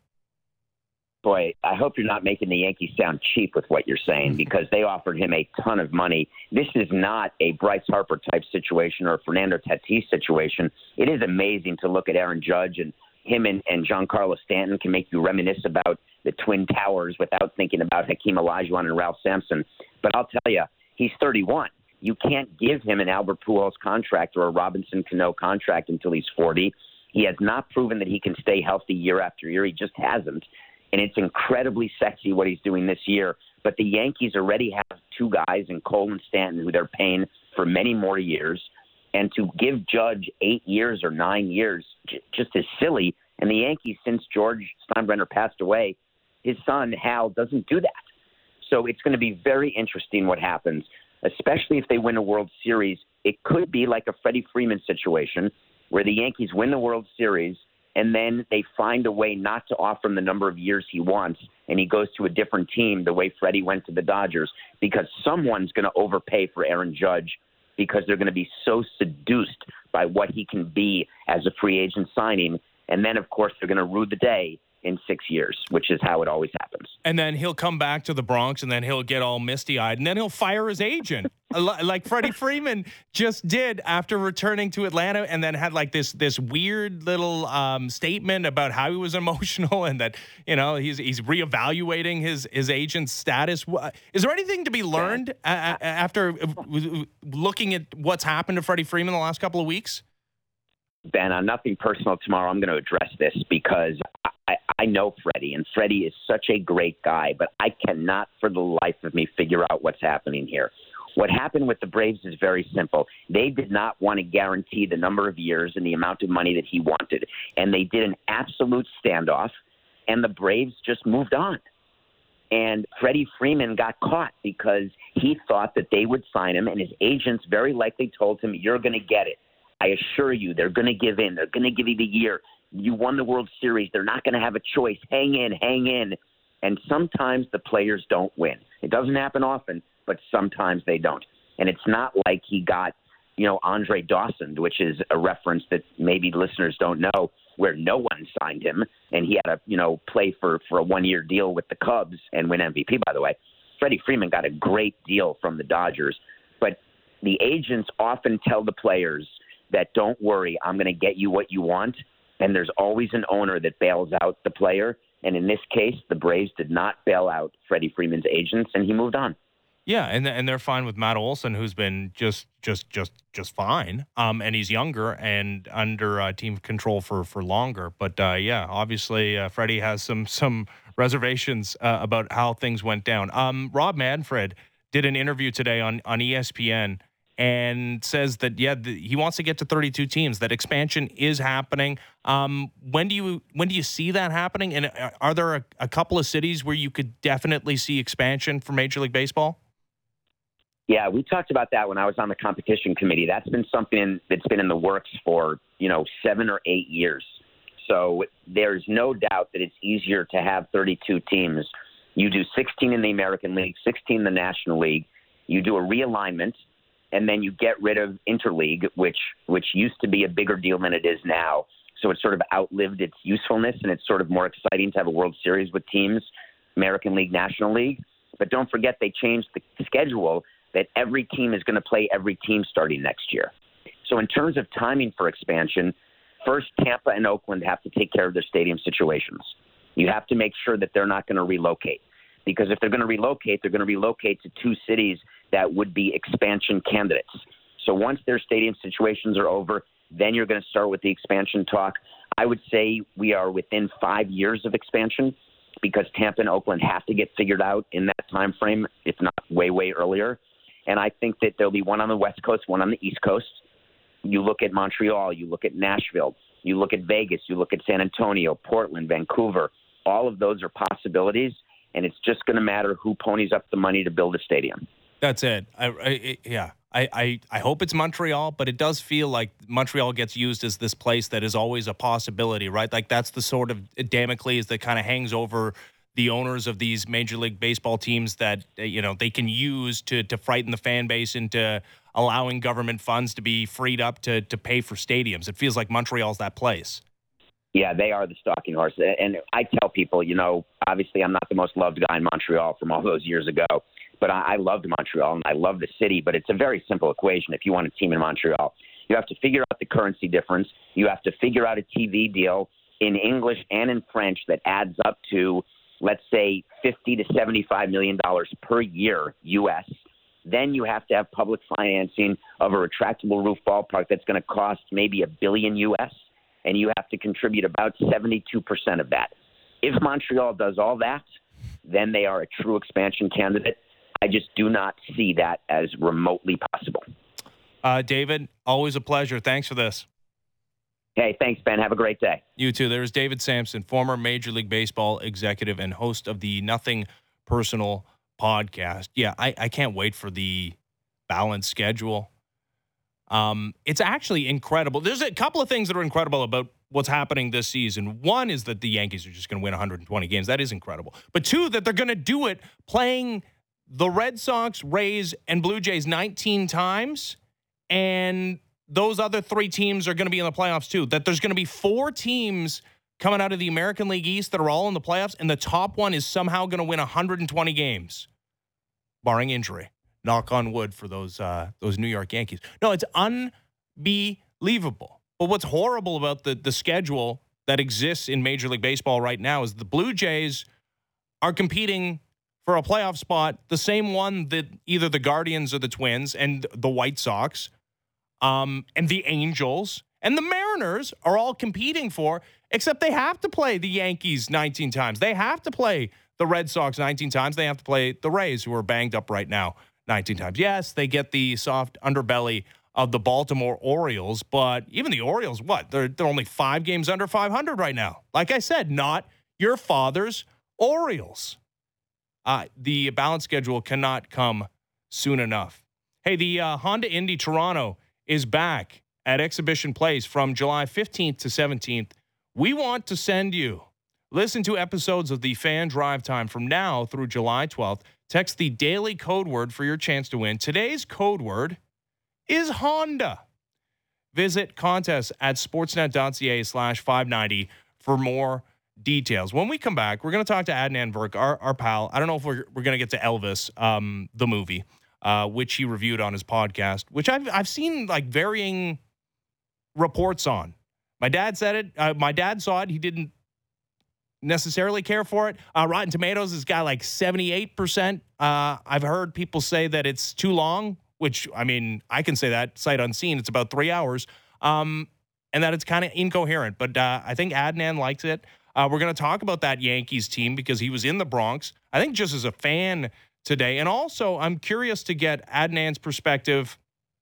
Boy, I hope you're not making the Yankees sound cheap with what you're saying, because they offered him a ton of money. This is not a Bryce Harper type situation or a Fernando Tatis situation. It is amazing to look at Aaron Judge, and him and, and Giancarlo Stanton can make you reminisce about the Twin Towers without thinking about Hakeem Olajuwon and Ralph Sampson. But I'll tell you, he's thirty-one. You can't give him an Albert Pujols contract or a Robinson Cano contract until he's forty. He has not proven that he can stay healthy year after year. He just hasn't. And it's incredibly sexy what he's doing this year. But the Yankees already have two guys in Cole and Stanton who they're paying for many more years. And to give Judge eight years or nine years j- just is silly. And the Yankees, since George Steinbrenner passed away, his son, Hal, doesn't do that. So it's going to be very interesting what happens, especially if they win a World Series. It could be like a Freddie Freeman situation where the Yankees win the World Series and then they find a way not to offer him the number of years he wants, and he goes to a different team the way Freddie went to the Dodgers, because someone's going to overpay for Aaron Judge because they're going to be so seduced by what he can be as a free agent signing. And then, of course, they're going to rue the day in six years, which is how it always happens.
And then he'll come back to the Bronx, and then he'll get all misty-eyed, and then he'll fire his agent, like Freddie Freeman just did after returning to Atlanta, and then had like this this weird little um, statement about how he was emotional, and that, you know, he's he's reevaluating his his agent's status. Is there anything to be learned uh, after looking at what's happened to Freddie Freeman the last couple of weeks?
Ben, on Nothing Personal tomorrow, I'm going to address this because I, I know Freddie, and Freddie is such a great guy, but I cannot for the life of me figure out what's happening here. What happened with the Braves is very simple. They did not want to guarantee the number of years and the amount of money that he wanted, and they did an absolute standoff, and the Braves just moved on. And Freddie Freeman got caught because he thought that they would sign him, and his agents very likely told him, you're going to get it. I assure you, they're going to give in. They're going to give you the year. You won the World Series. They're not going to have a choice. Hang in, hang in. And sometimes the players don't win. It doesn't happen often, but sometimes they don't. And it's not like he got, you know, Andre Dawson, which is a reference that maybe listeners don't know, where no one signed him, and he had to, you know, play for, for a one-year deal with the Cubs and win M V P, by the way. Freddie Freeman got a great deal from the Dodgers. But the agents often tell the players that don't worry, I'm going to get you what you want. And there's always an owner that bails out the player. And in this case, the Braves did not bail out Freddie Freeman's agents, and he moved on.
Yeah, and and they're fine with Matt Olson, who's been just just just just fine. Um, and he's younger and under uh, team control for for longer. But uh, yeah, obviously uh, Freddie has some some reservations uh, about how things went down. Um, Rob Manfred did an interview today on on E S P N. And says that, yeah, the, he wants to get to thirty-two teams, that expansion is happening. Um, when do you when do you see that happening? And are there a, a couple of cities where you could definitely see expansion for Major League Baseball?
Yeah, we talked about that when I was on the competition committee. That's been something that's been in the works for, you know, seven or eight years. So there's no doubt that it's easier to have thirty-two teams. You do sixteen in the American League, sixteen in the National League. You do a realignment. And then you get rid of Interleague, which which used to be a bigger deal than it is now. So it's sort of outlived its usefulness, and it's sort of more exciting to have a World Series with teams, American League, National League. But don't forget, they changed the schedule that every team is going to play every team starting next year. So in terms of timing for expansion, first Tampa and Oakland have to take care of their stadium situations. You have to make sure that they're not going to relocate. Because if they're going to relocate, they're going to relocate to two cities that would be expansion candidates. So once their stadium situations are over, then you're going to start with the expansion talk. I would say we are within five years of expansion because Tampa and Oakland have to get figured out in that time frame, if not way, way earlier. And I think that there'll be one on the West Coast, one on the East Coast. You look at Montreal, you look at Nashville, you look at Vegas, you look at San Antonio, Portland, Vancouver. All of those are possibilities. And it's just going to matter who ponies up the money to build a stadium.
That's it. I, I, yeah, I, I, I hope it's Montreal, but it does feel like Montreal gets used as this place that is always a possibility, right? Like that's the sort of Damocles that kind of hangs over the owners of these Major League Baseball teams that, you know, they can use to to frighten the fan base into allowing government funds to be freed up to to pay for stadiums. It feels like Montreal's that place.
Yeah, they are the stalking horse. And I tell people, you know, obviously I'm not the most loved guy in Montreal from all those years ago, but I, I loved Montreal and I love the city, but it's a very simple equation. If you want a team in Montreal, you have to figure out the currency difference. You have to figure out a T V deal in English and in French that adds up to, let's say, fifty to seventy-five million dollars per year U S. Then you have to have public financing of a retractable roof ballpark that's going to cost maybe a billion U S, and you have to contribute about seventy-two percent of that. If Montreal does all that, then they are a true expansion candidate. I just do not see that as remotely possible.
Uh, David, always a pleasure. Thanks for this.
Hey, thanks, Ben. Have a great day.
You too. There's David Samson, former Major League Baseball executive and host of the Nothing Personal podcast. Yeah, I, I can't wait for the balanced schedule. Um, it's actually incredible. There's a couple of things that are incredible about what's happening this season. One is that the Yankees are just going to win one hundred twenty games. That is incredible. But two, that they're going to do it playing the Red Sox, Rays, and Blue Jays nineteen times, and those other three teams are going to be in the playoffs too. That there's going to be four teams coming out of the American League East that are all in the playoffs, and the top one is somehow going to win one hundred twenty games, barring injury. Knock on wood for those uh, those New York Yankees. No, it's unbelievable. But what's horrible about the the schedule that exists in Major League Baseball right now is the Blue Jays are competing for a playoff spot, the same one that either the Guardians or the Twins and the White Sox um, and the Angels and the Mariners are all competing for, except they have to play the Yankees nineteen times. They have to play the Red Sox nineteen times. They have to play the Rays, who are banged up right now, nineteen times. Yes, they get the soft underbelly of the Baltimore Orioles, but even the Orioles, what? They're, they're only five games under five hundred right now. Like I said, not your father's Orioles. Uh, the balanced schedule cannot come soon enough. Hey, the uh, Honda Indy Toronto is back at Exhibition Place from July fifteenth to seventeenth. We want to send you, listen to episodes of the Fan Drive Time from now through July twelfth. Text the daily code word for your chance to win. Today's code word is Honda. Visit contest at sportsnet.ca slash 590 for more details. When we come back, we're going to talk to Adnan Virk, our, our pal. I don't know if we're, we're going to get to Elvis, um, the movie, uh, which he reviewed on his podcast, which I've, I've seen like varying reports on. My dad said it. Uh, my dad saw it. He didn't necessarily care for it. Uh, Rotten Tomatoes has got like seventy-eight percent. Uh, I've heard people say that it's too long, which, I mean, I can say that sight unseen. It's about three hours. Um, and that it's kind of incoherent. But uh, I think Adnan likes it. Uh, we're going to talk about that Yankees team because he was in the Bronx, I think just as a fan today. And also, I'm curious to get Adnan's perspective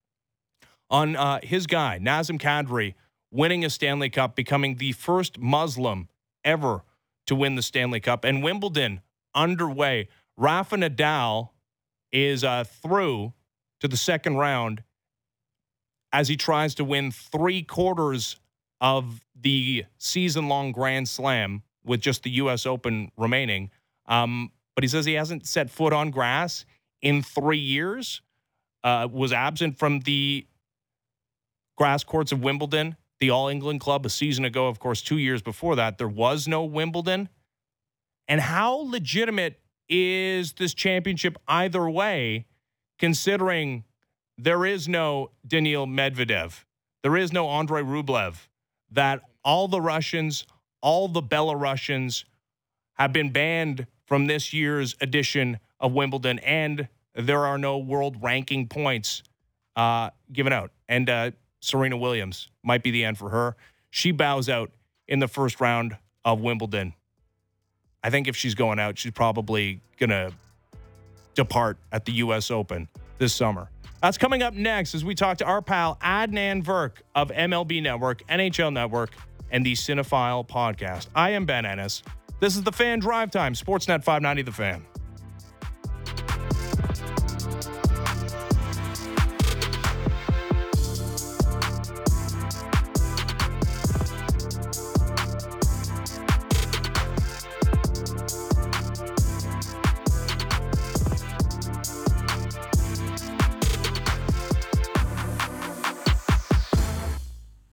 on uh, his guy, Nazem Kadri, winning a Stanley Cup, becoming the first Muslim ever to win the Stanley Cup. And Wimbledon underway. Rafa Nadal is uh, through to the second round as he tries to win three quarters of the season-long Grand Slam with just the U S Open remaining. Um, but he says he hasn't set foot on grass in three years, uh, was absent from the grass courts of Wimbledon, the All England Club, a season ago. Of course, two years before that, there was no Wimbledon. And how legitimate is this championship either way, considering there is no Daniil Medvedev, there is no Andrei Rublev, that all the Russians, all the Belarusians have been banned from this year's edition of Wimbledon, and there are no world ranking points uh, given out. And uh, Serena Williams might be the end for her. She bows out in the first round of Wimbledon. I think if she's going out, she's probably going to depart at the U S Open this summer. That's coming up next as we talk to our pal Adnan Virk of M L B Network, N H L Network, and the Cinephile Podcast. I am Ben Ennis. This is the Fan Drive Time, Sportsnet five ninety The Fan.